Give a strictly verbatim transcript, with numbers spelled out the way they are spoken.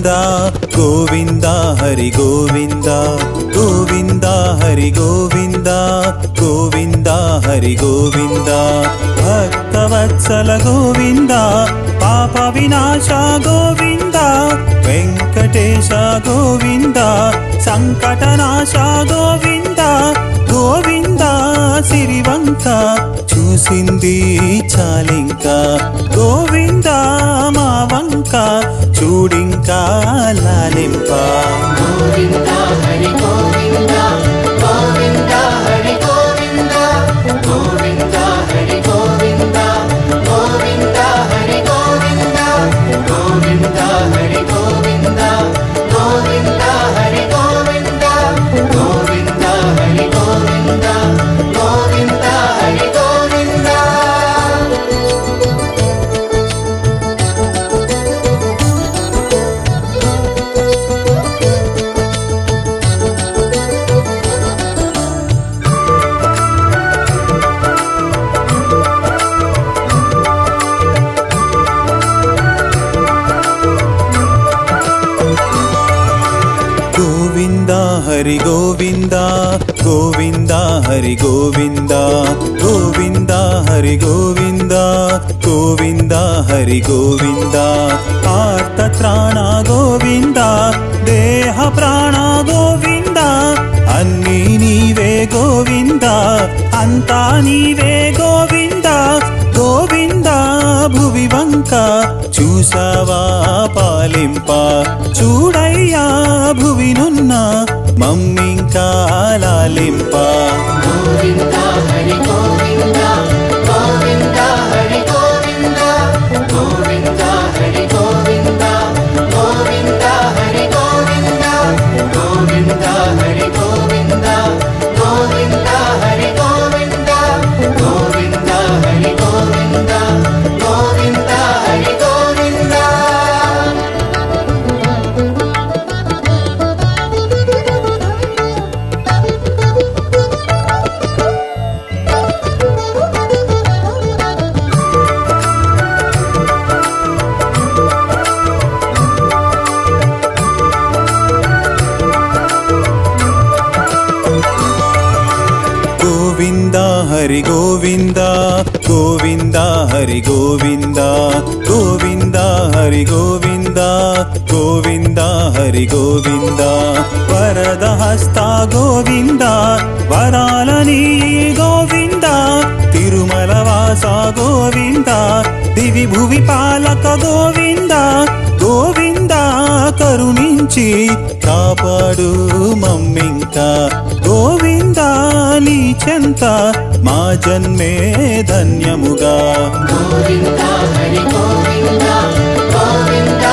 గోవిందా గోవిందా హరి గోవిందా గోవిందా హరి గోవిందా గోవిందా హరి గోవిందా భక్తవత్సల గోవిందా పాప వినాశ గోవిందా వెంకటేశ గోవిందా సంకటనాశ గోవిందా గోవిందా సిరివంక చూసింది చాలింకా గోవిందా మా వంక చూడింకా లాలింప గోవిందా హరి గోవిందా గోవిందా హరి గోవిందా గోవిందా హరి గోవిందా గోవిందా హరి గోవిందా గోవిందా హరి గోవిందా గోవిందా హరి గోవిందా గోవిందా హరి గోవిందా గోవిందా హరి గోవిందా గోవిందా హరి గోవిందా గోవిందా హరి గోవిందా గోవిందా హరి గోవిందా గోవిందా హరి గోవిందా ఆర్త త్రాణ గోవిందా దేహ ప్రాణ గోవిందా అన్నీ నీవే గోవిందా అంతా నీవే గోవిందా గోవిందా భువి వంక చూసావా పాలింప చూడయ్యా భువినున్న మమ్మింకా లాలింప గోవిందా హరి గోవిందా గోవిందా హరి గోవిందా గోవిందా హరి గోవిందా గోవిందా హరి గోవిందా గోవిందా హరి గోవిందా గోవిందా హరి గోవిందా గోవిందా హరి గోవిందా గోవిందా హరి గోవిందా గోవిందా హరి గోవిందా గోవిందా హరి గోవిందా గోవిందా హరి గోవిందా గోవిందా హరి గోవిందా వరద హస్త గోవిందా వరాలని గోవిందా తిరుమల వాస గోవిందా దివి భువి పాలక గోవిందా గోవిందా కరుణించి కాపాడు మమ్మింకా గోవిందా నీ చెంత మా జన్మే ధన్యముగా గోవిందా హరి గోవిందా గోవిందా